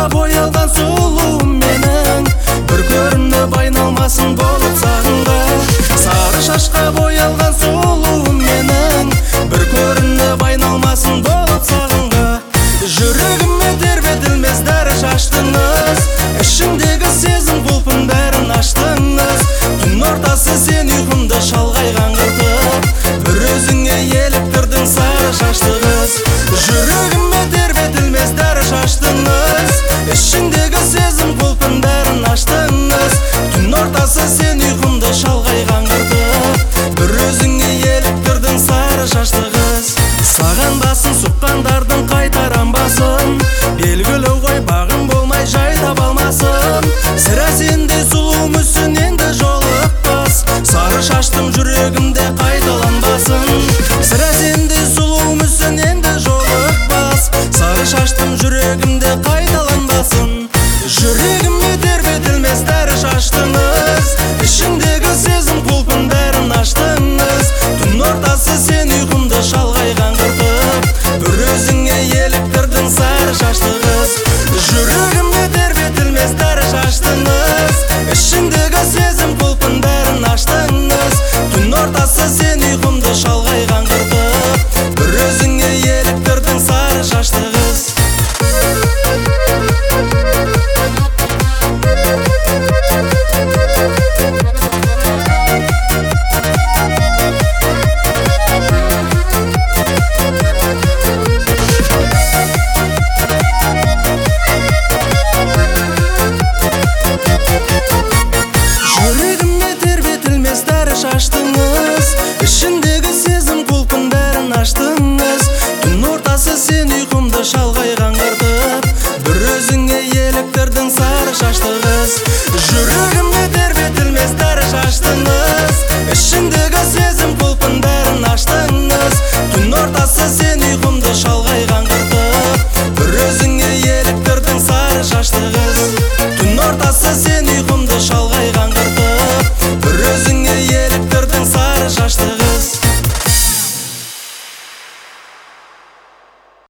боялған сұлуым менің, бір көрініп айналмасын болып сағынға. Сары шашқа боялған сұлуым менің, бір көрініп айналмасын болып сағынға. Жүрегіме тербетілмес дәрі шаштыңыз, ішімдегі сезім құлпын бәрін аштыңыз. Түн ортасы сен ұйқымды шалғай қаңғыртып, бір өзіңе еліп тұрдың сары шашты қыз. Жүрегіме тербетілмес дәрі шаштыңыз, ішімдегі сезім құлпын бәрін аштыңыз. Түн ортасы сен ұйқымды шалғай қаңғыртып, бір өзіңе еліп тұрдың сары шашты қыз. Саған басын сұққандардың қайтарам басын, белгілі ғой бағым болмай жай таба алмасым. Сірә сендей сұлу мүсін енді жолықпас, сары шаштым жүрегімде қайталанбасын. Сірә сендей сұлу мүсін енді жолықпас, сары шаштым жүрегімде қайталанбасын.